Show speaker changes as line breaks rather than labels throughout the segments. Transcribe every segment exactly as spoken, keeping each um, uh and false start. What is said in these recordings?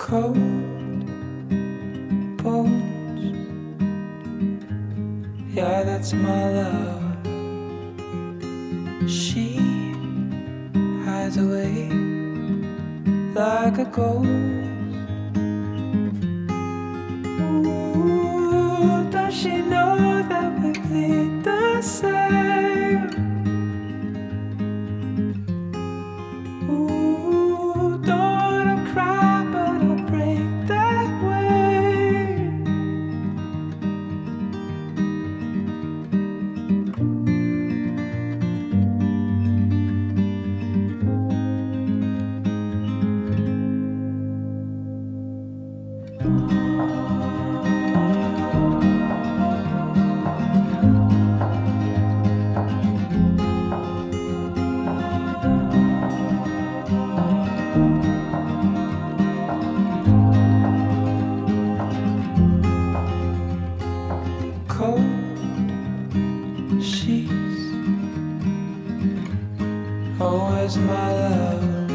cold bones. Yeah, that's my love. She hides away like a ghost. Ooh, does she know that we bleed the same? Ooh, don't wanna cry, but I'll break that way. Cold sheets, oh, where's my love?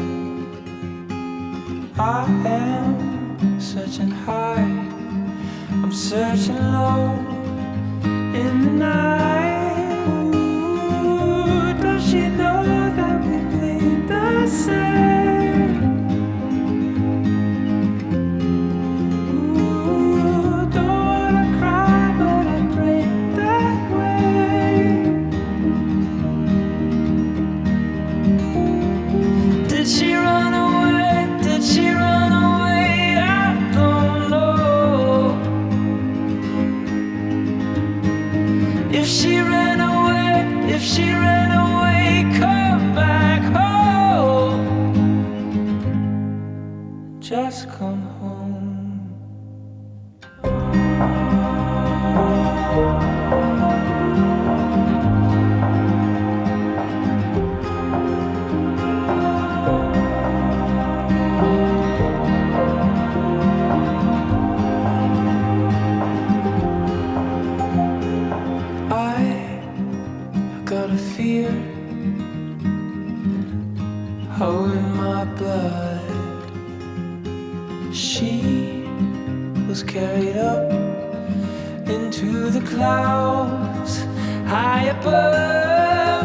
I am searching high, I'm searching low in the night. Ooh, does she know that we bleed the same? Ooh, don't wanna cry, but I break that way. Did she run away? Did she run away? I don't know. If she ran away, if she ran away, come back home. Just come home. I got a fear, oh, in my blood. She was carried up into the clouds high above.